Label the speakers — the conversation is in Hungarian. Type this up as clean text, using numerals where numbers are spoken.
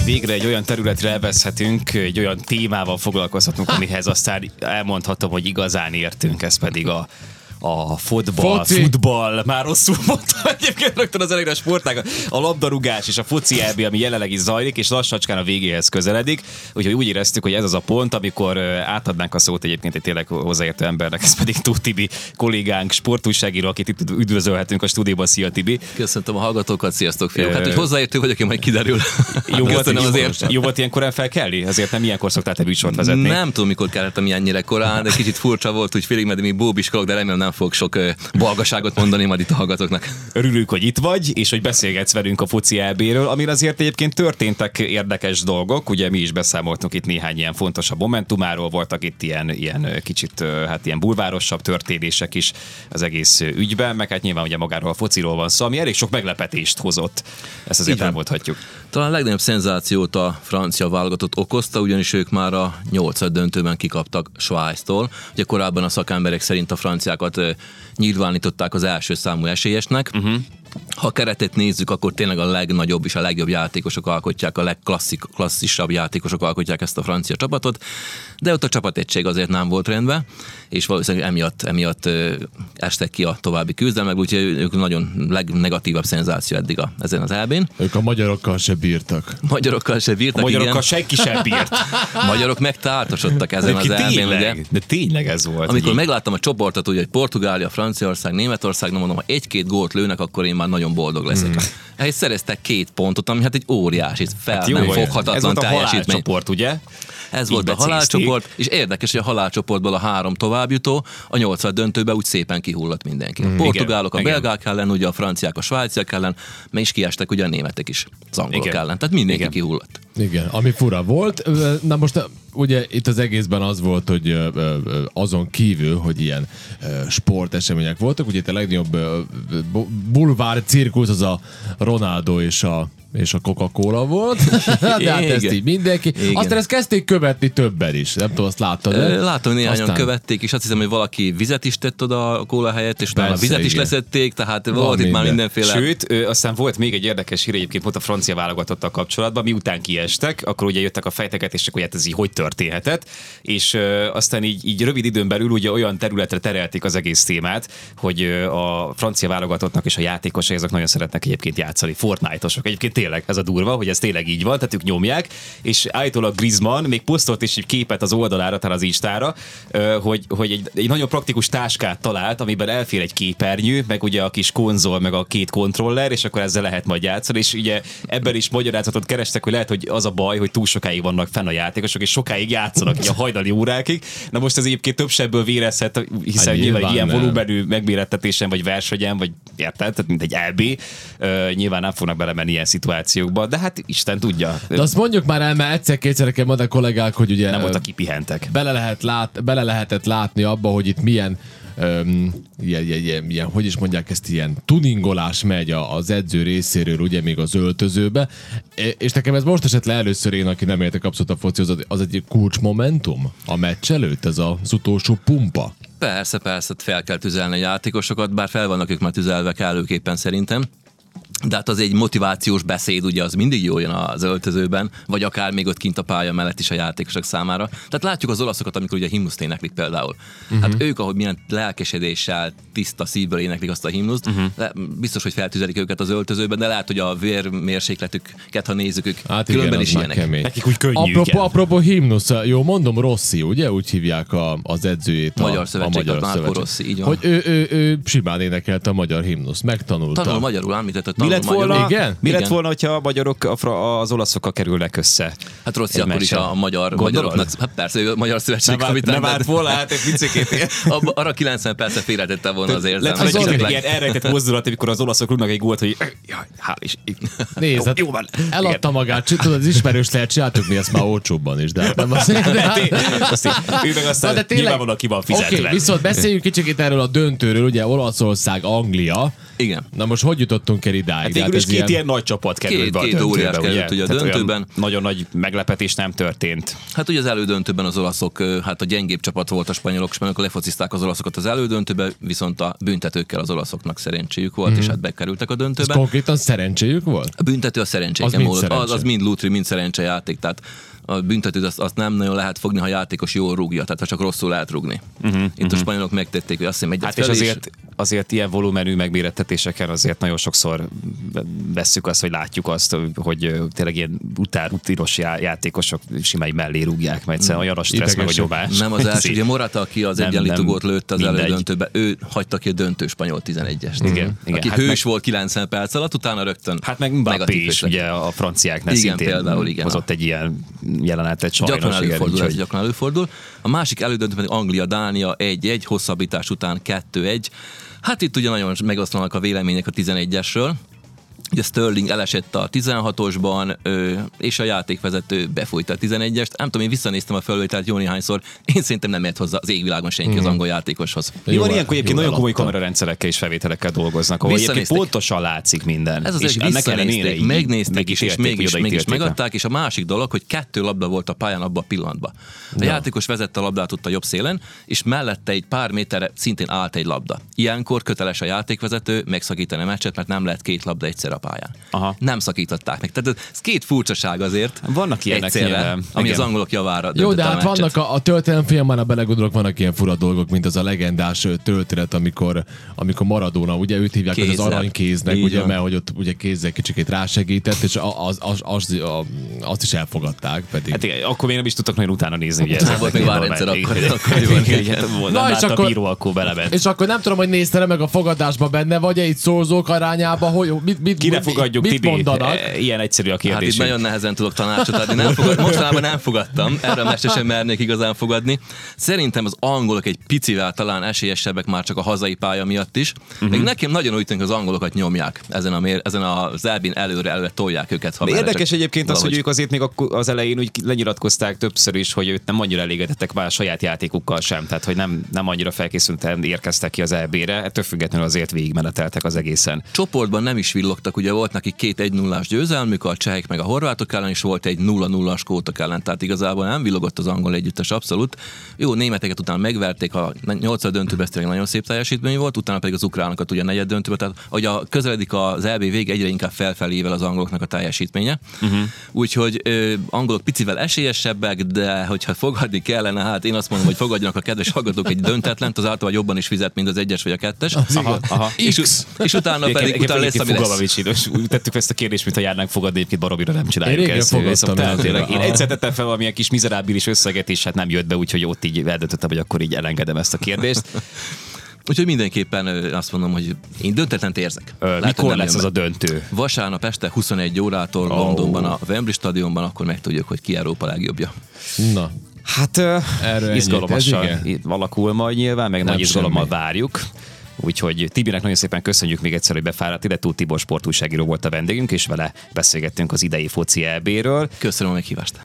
Speaker 1: Végre egy olyan területre elveszhetünk, egy olyan témával foglalkozhatunk, amihez aztán elmondhatom, hogy igazán értünk, ez pedig a futball, már rosszul mondtam, egyébként rögtön az elejére a sportágat, a labdarúgás és a foci EB, ami jelenleg is zajlik, és lassacskán a végéhez közeledik, úgyhogy úgy éreztük, hogy ez az a pont, amikor átadnánk a szót egyébként egy tényleg hozzáértő embernek, ez pedig Tóth Tibi kollégánk, sportújságíró, akit itt üdvözölhetünk a stúdióban. Szia, Tibi!
Speaker 2: Köszöntöm a hallgatókat, sziasztok fiúk! Hát, hogy hozzáértő vagyok, én majd kiderül.
Speaker 1: Jó volt ilyen korán felkelni? Azért nem ilyenkor szoktál te műsort vezetni.
Speaker 2: Nem tudom, mikor kellettem ilyennyire korán, de kicsit furcsa volt, hogy félig meddig még bóbiskolok, de remélem nem fog sok balgaságot mondani majd itt a hallgatóknak.
Speaker 1: Örülünk, hogy itt vagy, és hogy beszélgetsz velünk a foci EB-ről, amire azért egyébként történtek érdekes dolgok. Ugye mi is beszámoltunk itt néhány ilyen fontosabb momentumáról, voltak itt ilyen kicsit ilyen bulvárosabb történések is az egész ügyben, meg hát nyilván ugye magáról a fociról van szó, ami elég sok meglepetést hozott. Ezt azért elmondhatjuk.
Speaker 2: Talán a legnagyobb szenzációt a francia válogatott okozta, ugyanis ők már a 8. döntőben kikaptak Svájctól. Ugye korábban a szakemberek szerint a franciákat nyilvánították az első számú esélyesnek. Ha a keretet nézzük, akkor tényleg a legnagyobb és a legjobb játékosok alkotják, a legklasszisabb játékosok alkotják ezt a francia csapatot, de ott a csapategység azért nem volt rendben, és valószínűleg emiatt estek ki a további küzdelmek, úgyhogy ők nagyon legnegatívabb szenzáció eddig ezen az EB-n.
Speaker 3: Ők a magyarokkal se bírtak.
Speaker 2: Magyarokkal
Speaker 1: igen. Senki sem bírt.
Speaker 2: Magyarok megtáltosodtak ezen az EB-n, ugye?
Speaker 1: De tényleg ez volt.
Speaker 2: Amikor megláttam a csoportot, ugye, hogy Portugália, Franciaország, Németország, nem mondom, ha 1-2 gólt lőnek, akkor én már nagyon boldog leszek. Ehhez szereztek 2 pontot, ami hát egy óriási, nem foghatatlan teljesítmény. Ez volt a
Speaker 1: halálcsoport, ugye?
Speaker 2: Ez volt a halálcsoport, és érdekes, hogy a halálcsoportból a 3 továbbjutó a 8. döntőbe úgy szépen kihullott mindenki. A portugálok a belgák ellen, ugye a franciák a svájciak ellen, meg is kiestek ugye a németek is az angolok ellen. Tehát mindenki kihullott.
Speaker 3: Igen, ami fura volt. Na most ugye itt az egészben az volt, hogy azon kívül, hogy ilyen sportesemények voltak, ugye itt a legnagyobb bulvár cirkusz az a Ronaldo és a Coca-Cola volt, de hát ezt így mindenki. Igen. Aztán ezt kezdték követni többen is, nem tudom, azt láttad.
Speaker 2: Látom, néhányan követték, és azt hiszem, hogy valaki vizet is tett oda a kóla helyett, és utána vizet is leszették, tehát volt itt már mindenféle.
Speaker 1: Sőt, aztán volt még egy érdekes hír egyébként pont a francia válogatottal kapcsolatban, miután kiestek, akkor ugye jöttek a fejtegetések, hogy hát ez így hogy történhetett, és aztán így rövid időn belül ugye olyan területre terelték az egész témát, hogy a francia válogatottnak és a játékosai azok nagyon szeretnek egyébként játszani, Fortnite-osok. Egyébként tényleg ez a durva, hogy ez tényleg így van, tehát ők nyomják, és állítólag Griezmann még posztolt is egy képet az oldalára, talán az Instára, hogy egy nagyon praktikus táskát talált, amiben elfér egy képernyő, meg ugye a kis konzol, meg a 2 kontroller, és akkor ezzel lehet majd játszani, és ugye ebben is magyarázatot kerestek, hogy lehet, hogy az a baj, hogy túl sokáig vannak fenn a játékosok, és sokáig játszanak így a hajnali órákig. Na most ez egyébként több sebből vérezhet, hiszen nyilván ilyen volumenű megmérettetésen, vagy versenyen, vagy érted, tehát mint egy EB, nyilván nem fognak belemenni ilyen szituációkba, de hát Isten tudja.
Speaker 3: De azt mondjuk már el, mert egyszer-kétszer kell mondani a kollégák, hogy ugye
Speaker 1: nem voltak kipihentek.
Speaker 3: Bele lehetett látni abba, hogy itt milyen ilyen, hogy is mondják ezt, ilyen tuningolás megy az edző részéről, ugye még az öltözőbe, és nekem ez most esett le először, én, aki nem értek abszolút a focihoz, az egy kulcsmomentum a meccs előtt, ez az utolsó pumpa.
Speaker 2: Persze, fel kell tüzelni a játékosokat, bár fel vannak ők már tüzelve kellőképpen szerintem. De hát az egy motivációs beszéd, ugye az mindig jól jön az öltözőben, vagy akár még ott kint a pálya mellett is a játékosok számára. Tehát látjuk az olaszokat, amikor ugye a himnuszt éneklik például. Hát ők, ahogy milyen lelkesedéssel, tiszta szívből éneklik azt a himnuszt, biztos, hogy feltüzelik őket az öltözőben, de lehet, hogy a vérmérsékletüket, ha nézzük, ők hát különben is ilyenek.
Speaker 1: Nekik úgy könnyű.
Speaker 3: Apropó himnusz, jó mondom, Rossi, ugye? Úgy hívják az edzőjét.
Speaker 2: Magyar Szövetség, Márko Rossi, így van.
Speaker 3: Hogy ő simán énekelte a magyar himnuszt, megtanulta.
Speaker 2: Tanul magyarul, említett,
Speaker 1: Mi lett volna, hogyha a magyarok az olaszokkal kerülnek össze?
Speaker 2: Hát Rossi akkor is a magyaroknak. Hát persze, ő a Magyar Szövetség kapitán.
Speaker 1: Nem várt volna, hát egy picikét.
Speaker 2: Arra 90 percet félretette volna az érzelmet.
Speaker 1: Lett volna egy ilyen elrejtett mozdulat, amikor az olaszok rúgnak egy gólt, hogy jaj, hál' is.
Speaker 3: Nézd, eladta magát, tudod, az ismerős lehet, csináltuk mi ezt már olcsóbban is, de hát nem azt.
Speaker 1: Ő meg aztán nyilvánvalóan ki van fizetve.
Speaker 3: Oké, viszont beszéljünk kicsit erről a döntőről, ugye Olaszország, Anglia.
Speaker 2: Igen.
Speaker 3: Na most hogy jutottunk el idáig?
Speaker 1: Hát végül is két ilyen nagy csapat került be a
Speaker 2: Két óriás
Speaker 1: döntőbe,
Speaker 2: került ugye a
Speaker 1: Tehát
Speaker 2: döntőben.
Speaker 1: olyan nagyon nagy meglepetés nem történt.
Speaker 2: Hát ugye az elődöntőben az olaszok, hát a gyengébb csapat volt a spanyolok lefocizták az olaszokat az elődöntőbe, viszont a büntetőkkel az olaszoknak szerencséjük volt, és hát bekerültek a
Speaker 3: Ez
Speaker 2: döntőbe.
Speaker 3: konkrétan szerencséjük volt?
Speaker 2: A büntető a
Speaker 3: Az
Speaker 2: szerencséken
Speaker 3: mind
Speaker 2: múlott.
Speaker 3: szerencse.
Speaker 2: Az mind lútri, mind szerencsejáték. Tehát a büntetőt azt nem nagyon lehet fogni, ha a játékos jól rúgja, tehát ha csak rosszul lehet rúgni. Itt a spanyolok megtették, hogy azt hiszem egyet
Speaker 1: Hát és
Speaker 2: fel,
Speaker 1: azért ilyen volumenű megmérettetéseken azért nagyon sokszor vesszük azt, hogy látjuk azt, hogy tényleg ilyen rutinos játékosok simán mellé rúgják, mert egyszerűen olyan a stressz meg a nyomás.
Speaker 2: Nem az első, ugye Morata, aki az egyenlítő gólt lőtte az
Speaker 1: mindegy.
Speaker 2: elődöntőbe, ő hagyta ki a döntő spanyol 11-est.
Speaker 1: Igen,
Speaker 2: Aki
Speaker 1: hát
Speaker 2: hős volt 90 perc alatt, utána rögtön
Speaker 1: Hát meg Mbappé
Speaker 2: negatív
Speaker 1: is,
Speaker 2: ötlet.
Speaker 1: ugye a franciáknál
Speaker 2: Igen,
Speaker 1: szintén
Speaker 2: például, igen.
Speaker 1: hozott egy ilyen jelenetet sajnos.
Speaker 2: Gyakran
Speaker 1: igen,
Speaker 2: előfordul, ez
Speaker 1: úgyhogy-
Speaker 2: gyakran előfordul. A másik elődöntő pedig Anglia-Dánia 1-1, hosszabbítás után 2-1. Hát itt ugye nagyon megoszlanak a vélemények a 11-esről. Ugye Sterling elesett a 16-osban, és a játékvezető befújta a 11-est. Nem tudom, én visszanéztem a felvételt jó néhányszor, én szerintem nem ért hozzá az égvilágon senki az angol játékoshoz.
Speaker 1: Mi van ilyenkor
Speaker 3: Jól
Speaker 1: egyébként nagyon komoly
Speaker 3: eladta.
Speaker 1: kamerarendszerekkel és felvételekkel dolgoznak, ahol egyébként
Speaker 2: Visszanézték.
Speaker 1: pontosan látszik minden.
Speaker 2: Ez az,
Speaker 1: és
Speaker 2: hogy
Speaker 1: ennek ellenére
Speaker 2: visszanézték,
Speaker 1: így
Speaker 2: megnézték
Speaker 1: meg
Speaker 2: is, és
Speaker 1: ítélték,
Speaker 2: mégis
Speaker 1: hogy oda ítélték.
Speaker 2: megadták, és a másik dolog, hogy 2 labda volt a pályán abban a pillanatban. A játékos vezette a labdát ott a jobb szélen, és mellette egy pár méterre szintén állt egy labda. Ilyenkor köteles a játékvezető megszakítani a meccset, mert nem lehet 2 labda egyszer a pályán.
Speaker 1: Aha.
Speaker 2: Nem szakították meg. Tehát ez 2 furcsaság azért.
Speaker 1: Vannak ilyenek
Speaker 2: egyszerre,
Speaker 1: nyilván.
Speaker 2: ami
Speaker 1: Igen.
Speaker 2: az angolok javára
Speaker 3: Jó, de
Speaker 2: döntötte
Speaker 3: hát
Speaker 2: a meccset.
Speaker 3: vannak a történelemfilmben, ha belegondolok, vannak ilyen fura dolgok, mint az a legendás történet, amikor Maradona, ugye őt hívják az
Speaker 2: Kézzel.
Speaker 3: aranykéznek,
Speaker 2: Így
Speaker 3: ugye,
Speaker 2: van.
Speaker 3: mert hogy ott ugye kézzel kicsikét rásegített, és azt is elfogadták pedig.
Speaker 1: Hát igen, akkor még nem is tudtak nagyon utána nézni. Ugye
Speaker 2: Nem volt még várrendszer akkor. Akkoriban, igen.
Speaker 1: Nem
Speaker 3: Na, és
Speaker 1: látta a
Speaker 3: akkor-
Speaker 1: bíró, akkor belement.
Speaker 3: És akkor nem tudom, hogy nézte meg a fogadásban benne, vagy egy szózók arányába, hogy
Speaker 1: Kire fogadjuk,
Speaker 3: mit
Speaker 1: Tibi?
Speaker 3: mondanak?
Speaker 1: Ilyen egyszerű a
Speaker 2: Hát itt
Speaker 1: kérdés.
Speaker 2: nagyon nehezen tudok tanácsot adni. Mostanában nem fogadtam. Erre a mestre sem mernék igazán fogadni. Szerintem az angolok egy picivel talán esélyesebbek már csak a hazai pálya miatt is. Még nekem nagyon úgy tűnik, az angolokat nyomják ezen az elbén előre tolják őket. Ha már
Speaker 1: Érdekes
Speaker 2: csak
Speaker 1: egyébként az, hogy
Speaker 2: valahogy.
Speaker 1: ők azért még az elején úgy lenyilatkozták többször is, hogy ők nem annyira elégedettek már a saját játékukkal sem, tehát hogy nem annyira felkészülten érkeztek ki az EB-re, ettől függetlenül azért végigmeneteltek az egészen.
Speaker 2: Csoportban nem is villogtak, ugye volt neki 2 1-0-ás győzelmük, a csehek meg a horvátok ellen, és volt egy 0-0-as skótok ellen, tehát igazából nem villogott az angol együttes abszolút. Jó, németeket utána megverték, a 8. döntőben ez tényleg nagyon szép teljesítmény volt, utána pedig az ukránokat ugye a 4. döntőben, tehát hogy közeledik az EB vég, egyre inkább felfelével az angoloknak a teljesítménye. Úgyhogy angolok picivel esélyesebbek, de hogyha fogadni kellene, hát én azt mondom, hogy fogadjanak a kedves hallgatók egy döntetlent, az általában jobban is fizet, mint az 1-es vagy a 2-es.
Speaker 1: Aha.
Speaker 2: És utána pedig utána lesz, ami lesz.
Speaker 1: Úgy tettük ezt a kérdést, mintha járnánk fogadni, egyébként baromira nem csináljuk
Speaker 3: Én régen
Speaker 1: ezt.
Speaker 3: fogadtam
Speaker 1: Tehát
Speaker 3: el
Speaker 1: tényleg,
Speaker 3: azért.
Speaker 1: én egyszer tettem fel valamilyen kis mizerábilis összeget, és hát nem jött be, úgyhogy ott így eldöntöttem, hogy akkor így elengedem ezt a kérdést.
Speaker 2: Úgyhogy mindenképpen azt mondom, hogy én döntetlent érzek. Lehet, hogy
Speaker 1: Mikor
Speaker 2: nem
Speaker 1: lesz
Speaker 2: jön
Speaker 1: az
Speaker 2: be.
Speaker 1: a döntő?
Speaker 2: Vasárnap este 21 órától Londonban, a Wembley stadionban, akkor megtudjuk, hogy ki Európa legjobbja.
Speaker 3: Na,
Speaker 1: Hát
Speaker 3: Erről
Speaker 1: izgalomasan
Speaker 3: ennyit, ez
Speaker 1: alakul majd nyilván, meg
Speaker 3: Nem
Speaker 1: nagy izgalommal
Speaker 3: semmi.
Speaker 1: várjuk. Úgyhogy Tibinek nagyon szépen köszönjük még egyszer, hogy befáradt ide. Tóth Tibor sportújságíró volt a vendégünk, és vele beszélgettünk az idei foci EB-ről.
Speaker 2: Köszönöm a meghívást.